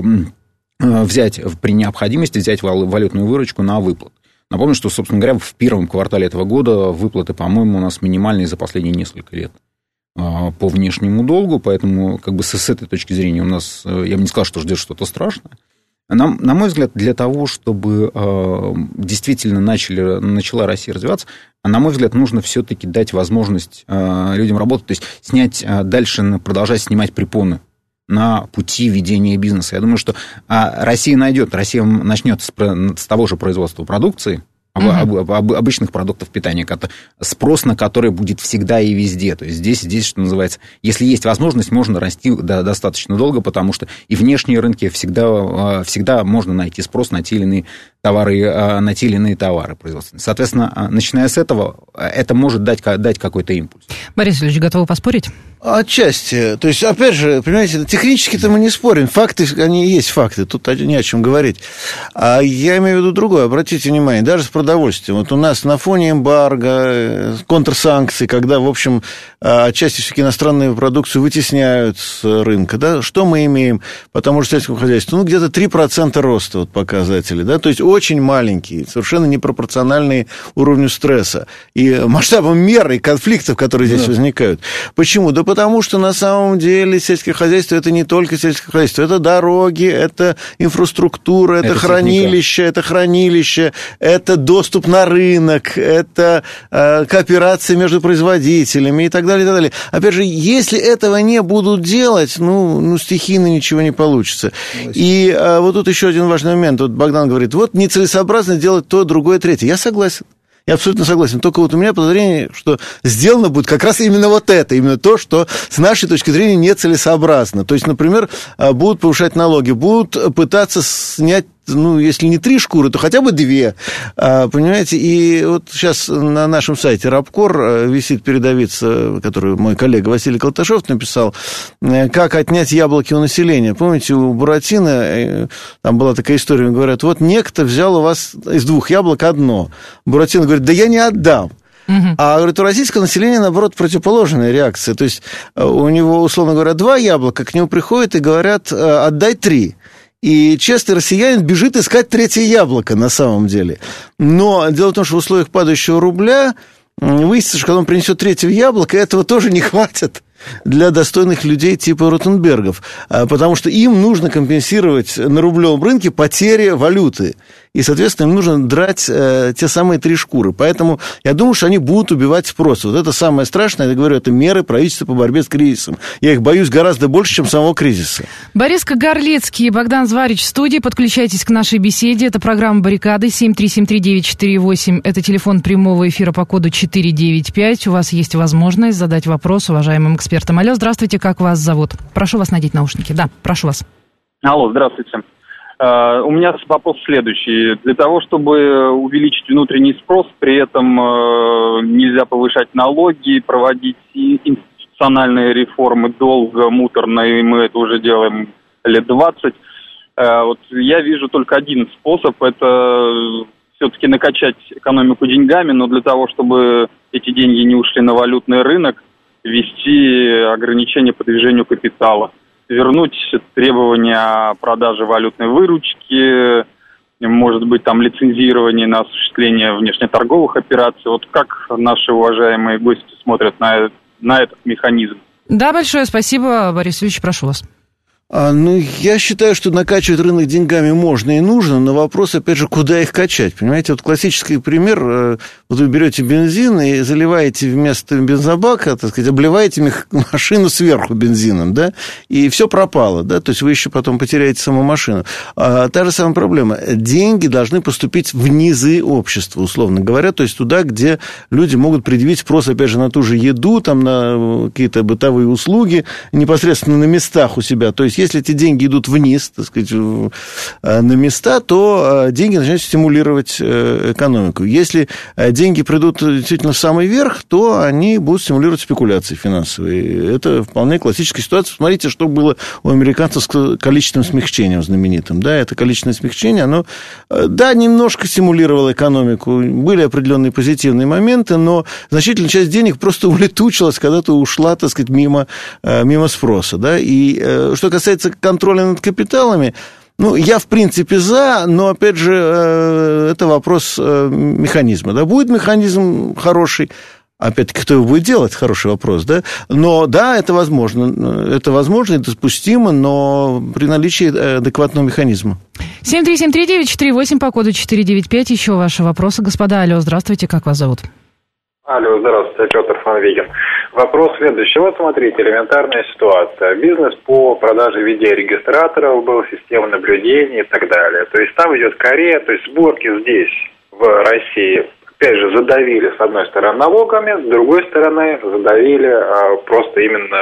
при необходимости взять валютную выручку на выплат. Напомню, что, собственно говоря, в первом квартале этого года выплаты, по-моему, у нас минимальные за последние несколько лет по внешнему долгу, поэтому с этой точки зрения у нас, я бы не сказал, что ждет что-то страшное. На мой взгляд, для того, чтобы действительно начала Россия развиваться, на мой взгляд, нужно все-таки дать возможность людям работать, то есть продолжать снимать препоны на пути ведения бизнеса. Я думаю, что Россия начнет с того же производства продукции, обычных продуктов питания, спрос на которые будет всегда и везде. То есть здесь, что называется, если есть возможность, можно расти достаточно долго, потому что и внешние рынки всегда можно найти спрос на те или иные товары производственные. Соответственно, начиная с этого, это может дать какой-то импульс. Борис Ильич, готовы поспорить? Отчасти. То есть, опять же, понимаете, технически-то мы не спорим. Факты, они есть факты, тут не о чем говорить. А я имею в виду другое. Обратите внимание, даже с продовольствием. Вот у нас на фоне эмбарго, контрсанкций, когда, в общем, отчасти все-таки иностранную продукцию вытесняют с рынка, да, что мы имеем по тому же сельскому хозяйству? где-то 3% роста, вот показатели, да, то есть очень маленькие, совершенно непропорциональные уровню стресса и масштабам мер и конфликтов, которые здесь возникают. Почему? Да потому что на самом деле сельское хозяйство – это не только сельское хозяйство, это дороги, это инфраструктура, это хранилище, это доступ на рынок, это кооперация между производителями и так далее, и так далее. Опять же, если этого не будут делать, стихийно ничего не получится. И вот тут еще один важный момент. Вот Богдан говорит, вот нецелесообразно делать то, другое, третье. Я согласен. Я абсолютно согласен. Только вот у меня подозрение, что сделано будет как раз именно вот это, именно то, что с нашей точки зрения нецелесообразно. То есть, например, будут повышать налоги, будут пытаться снять, если не 3 шкуры, то хотя бы 2, понимаете, и вот сейчас на нашем сайте Рабкор висит передовиц, который мой коллега Василий Колташев написал, как отнять яблоки у населения. Помните, у Буратино, там была такая история, говорят, вот некто взял у вас из 2 яблок одно. Буратино говорит, да я не отдам. А, говорит, у российского населения, наоборот, противоположная реакция. То есть у него, условно говоря, 2 яблока, к нему приходят и говорят, отдай 3. И честный россиянин бежит искать 3-е яблоко на самом деле. Но дело в том, что в условиях падающего рубля выяснится, что когда он принесет 3-е яблоко, этого тоже не хватит для достойных людей типа Ротенбергов. Потому что им нужно компенсировать на рублевом рынке потери валюты. И, соответственно, им нужно драть те самые 3 шкуры. Поэтому я думаю, что они будут убивать спрос. Вот это самое страшное, я говорю, это меры правительства по борьбе с кризисом. Я их боюсь гораздо больше, чем самого кризиса. Борис Кагарлицкий и Богдан Зварич в студии. Подключайтесь к нашей беседе. Это программа «Баррикады». 7373948. Это телефон прямого эфира по коду 495. У вас есть возможность задать вопрос уважаемым экспертам. Алло, здравствуйте, как вас зовут? Прошу вас надеть наушники. Да, прошу вас. Алло, здравствуйте. У меня вопрос следующий. Для того, чтобы увеличить внутренний спрос, при этом нельзя повышать налоги, проводить институциональные реформы долго, муторно, и мы это уже делаем лет 20. Вот я вижу только один способ – это все-таки накачать экономику деньгами, но для того, чтобы эти деньги не ушли на валютный рынок, ввести ограничения по движению капитала. Вернуть требования о продаже валютной выручки, может быть, там лицензирование на осуществление внешнеторговых операций. Вот как наши уважаемые гости смотрят на этот механизм? Да, большое спасибо, Борис Юрьевич, прошу вас. Я считаю, что накачивать рынок деньгами можно и нужно, но вопрос, опять же, куда их качать, понимаете? Вот классический пример, вот вы берете бензин и заливаете вместо бензобака, так сказать, обливаете машину сверху бензином, да, и все пропало, да, то есть вы еще потом потеряете саму машину. Та же самая проблема. Деньги должны поступить в низы общества, условно говоря, то есть туда, где люди могут предъявить спрос, опять же, на ту же еду, там, на какие-то бытовые услуги, непосредственно на местах у себя, то есть если эти деньги идут вниз, так сказать, на места, то деньги начинают стимулировать экономику. Если деньги придут действительно в самый верх, то они будут стимулировать спекуляции финансовые. Это вполне классическая ситуация. Смотрите, что было у американцев с количественным смягчением знаменитым. Да, это количественное смягчение, оно, да, немножко стимулировало экономику. Были определенные позитивные моменты, но значительная часть денег просто улетучилась, когда-то ушла, так сказать, мимо спроса. Да? И что касается контроля над капиталами, я, в принципе, за, но, опять же, это вопрос механизма. Да? Будет механизм хороший, опять-таки, кто его будет делать, хороший вопрос, да? Но, да, это возможно, это допустимо, но при наличии адекватного механизма. 7373948 по коду 495, еще ваши вопросы, господа. Алло, здравствуйте, как вас зовут? Алло, здравствуйте, Петр Фанвиген. Вопрос следующий. Вот смотрите, элементарная ситуация. Бизнес по продаже видеорегистраторов был, система наблюдения и так далее. То есть там идет Корея, то есть сборки здесь, в России, опять же, задавили с одной стороны налогами, с другой стороны задавили просто именно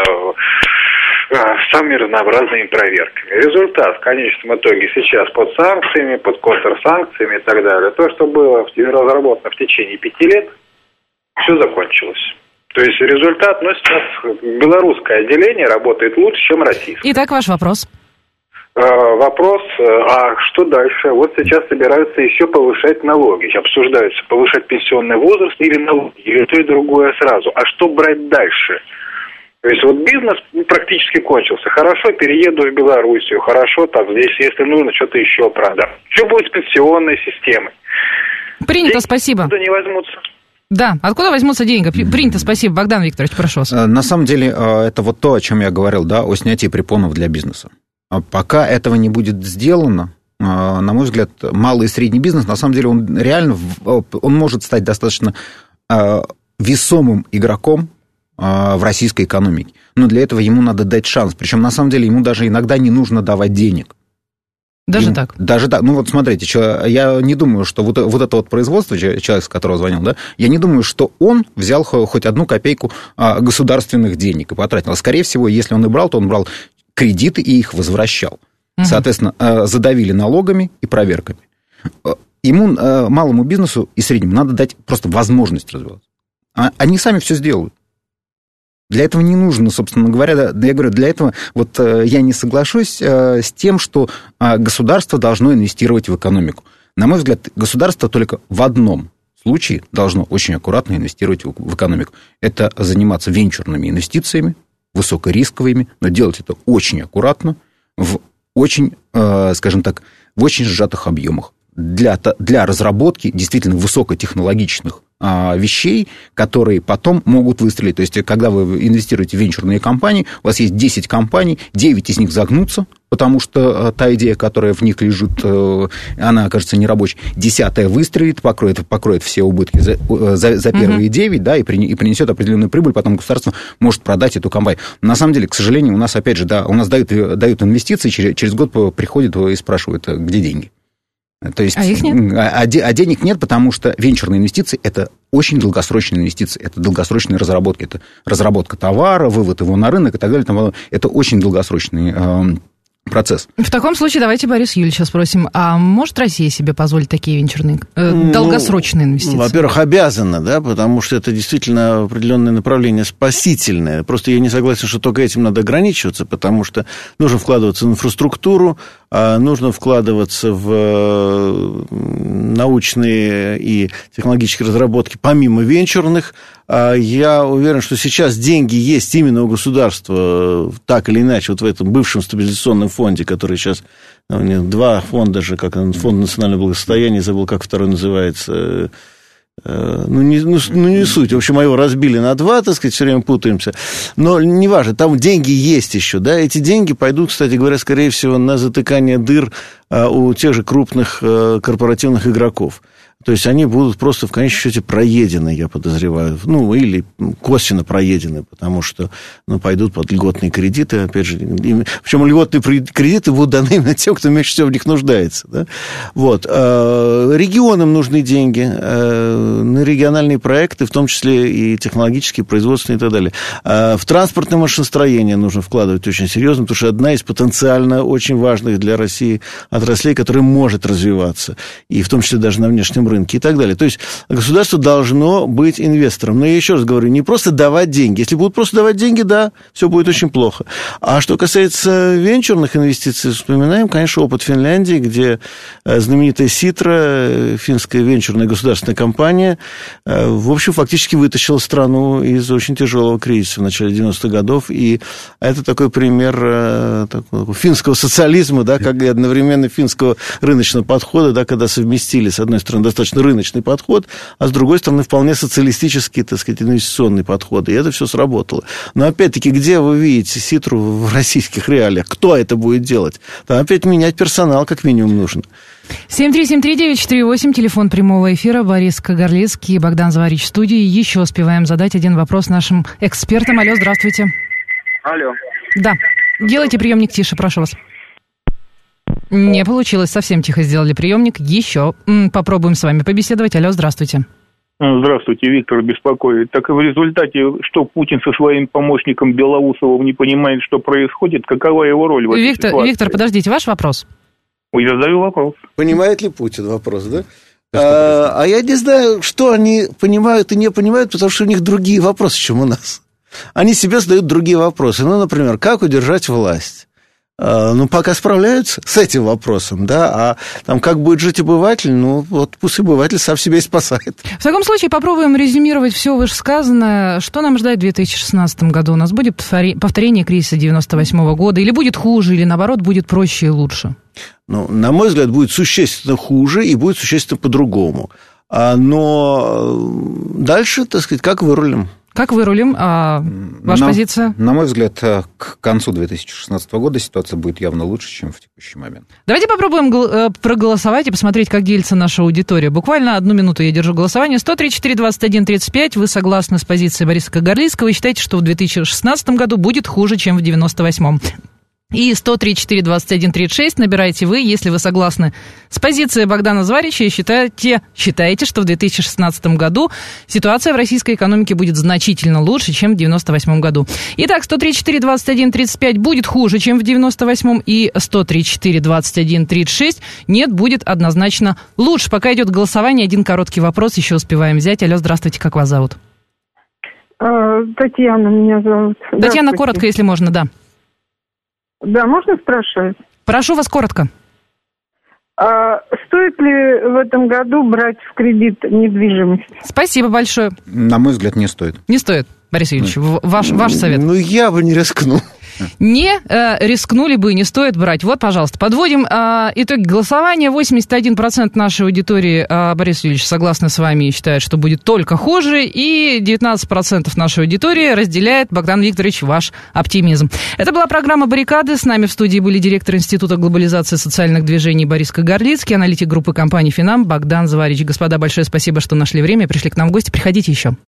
самыми разнообразными проверками. Результат в конечном итоге сейчас под санкциями, под контрсанкциями и так далее. То, что было разработано в течение 5 лет, все закончилось. То есть результат, сейчас белорусское отделение работает лучше, чем российское. Итак, ваш вопрос. Вопрос, а что дальше? Вот сейчас собираются еще повышать налоги. Обсуждаются, повышать пенсионный возраст или налоги, или то и другое сразу. А что брать дальше? То есть вот бизнес практически кончился. Хорошо, перееду в Белоруссию, хорошо, там здесь, если нужно, что-то еще продам. Что будет с пенсионной системой? Принято, спасибо. Откуда не возьмутся? Да, откуда возьмутся деньги? Принято, спасибо. Богдан Викторович, прошу вас. На самом деле, это вот то, о чем я говорил, да, о снятии препонов для бизнеса. Пока этого не будет сделано, на мой взгляд, малый и средний бизнес, на самом деле, он реально, он может стать достаточно весомым игроком в российской экономике. Но для этого ему надо дать шанс. Причем, на самом деле, ему даже иногда не нужно давать денег. Даже так? Даже так. Вот смотрите, я не думаю, что вот это вот производство, человек, с которого звонил, да, я не думаю, что он взял хоть одну копейку государственных денег и потратил. Скорее всего, если он и брал, то он брал кредиты и их возвращал. Угу. Соответственно, задавили налогами и проверками. Ему, малому бизнесу и среднему, надо дать просто возможность развиваться. Они сами все сделают. Для этого не нужно, собственно говоря, я говорю, для этого вот я не соглашусь с тем, что государство должно инвестировать в экономику. На мой взгляд, государство только в одном случае должно очень аккуратно инвестировать в экономику. Это заниматься венчурными инвестициями, высокорисковыми, но делать это очень аккуратно, в очень, скажем так, в очень сжатых объемах. Для разработки действительно высокотехнологичных вещей, которые потом могут выстрелить. То есть, когда вы инвестируете в венчурные компании, у вас есть 10 компаний, 9 из них загнутся, потому что та идея, которая в них лежит, она окажется нерабочей. 10-я выстрелит, покроет все убытки за первые 9, да, и принесет определенную прибыль, потом государство может продать эту компанию. Но на самом деле, к сожалению, у нас, опять же, да, у нас дают инвестиции, через год приходят и спрашивают, где деньги. То есть, их нет? А денег нет, потому что венчурные инвестиции – это очень долгосрочные инвестиции, это долгосрочные разработки, это разработка товара, вывод его на рынок и так далее. Это очень долгосрочный процесс. В таком случае давайте Бориса Юрьевича спросим, а может Россия себе позволить такие венчурные, долгосрочные инвестиции? Во-первых, обязана, да, потому что это действительно определенное направление спасительное. Просто я не согласен, что только этим надо ограничиваться, потому что нужно вкладываться в инфраструктуру, нужно вкладываться в научные и технологические разработки помимо венчурных. Я уверен, что сейчас деньги есть именно у государства, так или иначе, вот в этом бывшем стабилизационном фонде, который сейчас, два фонда же, как фонд национального благосостояния, забыл, как второй называется, не суть. В общем, его разбили на два, так сказать, все время путаемся. Но неважно, там деньги есть еще, да, эти деньги пойдут, кстати говоря, скорее всего, на затыкание дыр у тех же крупных корпоративных игроков. То есть они будут просто в конечном счете проедены, я подозреваю, или косвенно проедены, потому что пойдут под льготные кредиты, опять же, причем льготные кредиты будут даны именно тем, кто меньше всего в них нуждается. Да? Вот. Регионам нужны деньги на региональные проекты, в том числе и технологические, производственные и так далее. В транспортное машиностроение нужно вкладывать очень серьезно, потому что одна из потенциально очень важных для России отраслей, которая может развиваться, и в том числе даже на внешнем рынке и так далее. То есть государство должно быть инвестором. Но я еще раз говорю, не просто давать деньги. Если будут просто давать деньги, да, все будет очень плохо. А что касается венчурных инвестиций, вспоминаем, конечно, опыт Финляндии, где знаменитая Ситра, финская венчурная государственная компания, в общем, фактически вытащила страну из очень тяжелого кризиса в начале 90-х годов. И это такой пример такого финского социализма, да, как и одновременно финского рыночного подхода, да, когда совместили, с одной стороны, достаточно рыночный подход, а с другой стороны, вполне социалистический, так сказать, инвестиционный подход. И это все сработало. Но, опять-таки, где вы видите Ситру в российских реалиях? Кто это будет делать? Там опять менять персонал, как минимум, нужно. 7373948, телефон прямого эфира, Борис Кагарлицкий и Богдан Заварич в студии. Еще успеваем задать один вопрос нашим экспертам. Алло, здравствуйте. Алло. Да. Делайте приемник тише, прошу вас. Не получилось, совсем тихо сделали приемник. Еще попробуем с вами побеседовать. Алло, здравствуйте. Здравствуйте, Виктор беспокоит. Так в результате, что Путин со своим помощником Белоусовым не понимает, что происходит, какова его роль в этой ситуации? Виктор, подождите, ваш вопрос? Я задаю вопрос. Понимает ли Путин вопрос, да? А я не знаю, что они понимают и не понимают, потому что у них другие вопросы, чем у нас. Они себе задают другие вопросы. Например, как удержать власть? Пока справляются с этим вопросом, да, а там как будет жить обыватель, пусть обыватель сам себя и спасает. В таком случае попробуем резюмировать все вышесказанное. Что нам ждать в 2016 году? У нас будет повторение кризиса 98 года, или будет хуже, или наоборот будет проще и лучше? На мой взгляд, будет существенно хуже и будет существенно по-другому. Но дальше, так сказать, как вырулим? Как вырулим? Ваша позиция? На мой взгляд, к концу 2016 года ситуация будет явно лучше, чем в текущий момент. Давайте попробуем проголосовать и посмотреть, как делится наша аудитория. Буквально 1 минуту я держу голосование. 134-21-35. Вы согласны с позицией Бориса Кагарлицкого и считаете, что в 2016 году будет хуже, чем в 98-м? И 134-21-36 набираете вы, если вы согласны с позицией Богдана Заварича и считаете, что в 2016 году ситуация в российской экономике будет значительно лучше, чем в 98 году. Итак, 134-21-35 будет хуже, чем в 98-м, и 134-21-36 нет, будет однозначно лучше. Пока идет голосование, один короткий вопрос еще успеваем взять. Алло, здравствуйте, как вас зовут? Татьяна меня зовут. Татьяна, коротко, если можно, да. Да, можно спрашивать? Прошу вас коротко. Стоит ли в этом году брать в кредит недвижимость? Спасибо большое. На мой взгляд, не стоит. Не стоит, Борис Юрьевич, ваш совет. Я бы не рискнул. Не рискнули бы, не стоит брать. Вот, пожалуйста, подводим итоги голосования. 81% нашей аудитории, Борис Юрьевич, согласны с вами и считает, что будет только хуже. И 19% нашей аудитории разделяет, Богдан Викторович, ваш оптимизм. Это была программа «Баррикады». С нами в студии были директор Института глобализации социальных движений Борис Кагарлицкий, аналитик группы компании «Финам» Богдан Заварич. Господа, большое спасибо, что нашли время и пришли к нам в гости. Приходите еще.